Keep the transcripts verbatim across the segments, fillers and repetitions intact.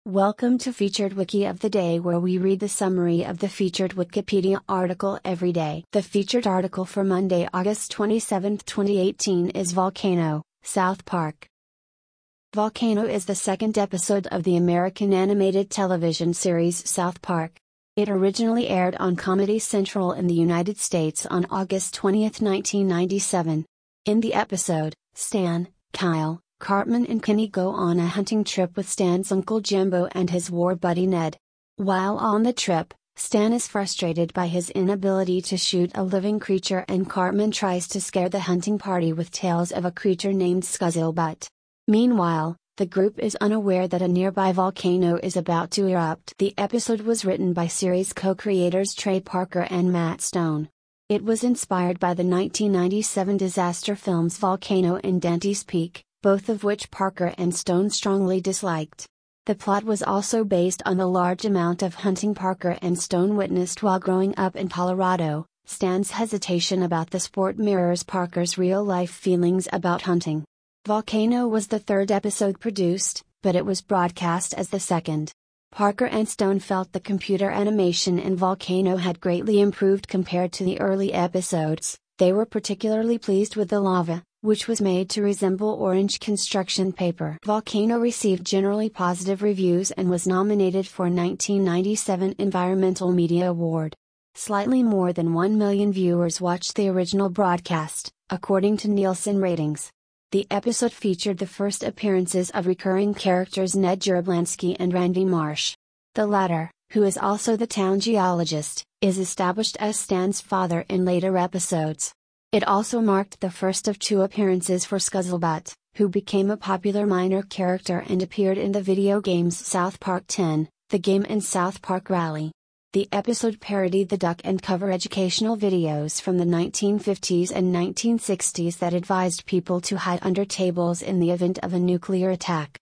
Welcome to Featured Wiki of the Day, where we read the summary of the featured Wikipedia article every day. The featured article for Monday, August twenty-seventh, twenty eighteen is Volcano, South Park. Volcano is the second episode of the American animated television series South Park. It originally aired on Comedy Central in the United States on August twentieth, nineteen ninety-seven. In the episode, Stan, Kyle, Cartman and Kenny go on a hunting trip with Stan's Uncle Jimbo and his war buddy Ned. While on the trip, Stan is frustrated by his inability to shoot a living creature, and Cartman tries to scare the hunting party with tales of a creature named Scuzzlebutt. Meanwhile, the group is unaware that a nearby volcano is about to erupt. The episode was written by series co-creators Trey Parker and Matt Stone. It was inspired by the nineteen ninety-seven disaster films Volcano and Dante's Peak, both of which Parker and Stone strongly disliked. The plot was also based on the large amount of hunting Parker and Stone witnessed while growing up in Colorado. Stan's hesitation about the sport mirrors Parker's real-life feelings about hunting. Volcano was the third episode produced, but it was broadcast as the second. Parker and Stone felt the computer animation in Volcano had greatly improved compared to the early episodes. They were particularly pleased with the lava, which was made to resemble orange construction paper. Volcano received generally positive reviews and was nominated for a nineteen ninety-seven Environmental Media Award. Slightly more than one million viewers watched the original broadcast, according to Nielsen ratings. The episode featured the first appearances of recurring characters Ned Gerblansky and Randy Marsh. The latter, who is also the town geologist, is established as Stan's father in later episodes. It also marked the first of two appearances for Scuzzlebutt, who became a popular minor character and appeared in the video games South Park ten, the game and South Park Rally. The episode parodied the duck and cover educational videos from the nineteen fifties and nineteen sixties that advised people to hide under tables in the event of a nuclear attack.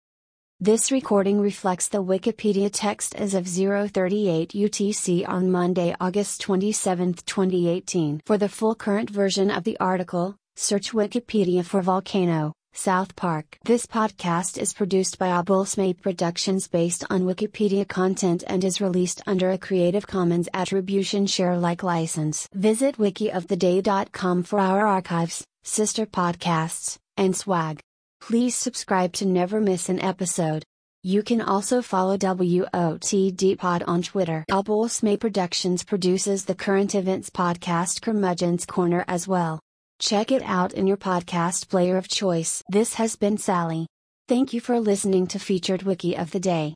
This recording reflects the Wikipedia text as of zero thirty-eight U T C on Monday, August twenty-seventh, twenty eighteen. For the full current version of the article, search Wikipedia for Volcano, South Park. This podcast is produced by Abulsmape Productions based on Wikipedia content and is released under a Creative Commons Attribution Share Alike license. Visit wiki of the day dot com for our archives, sister podcasts, and swag. Please subscribe to never miss an episode. You can also follow W O T D Pod on Twitter. Abulsmape Productions produces the current events podcast Curmudgeon's Corner as well. Check it out in your podcast player of choice. This has been Sally. Thank you for listening to Featured Wiki of the Day.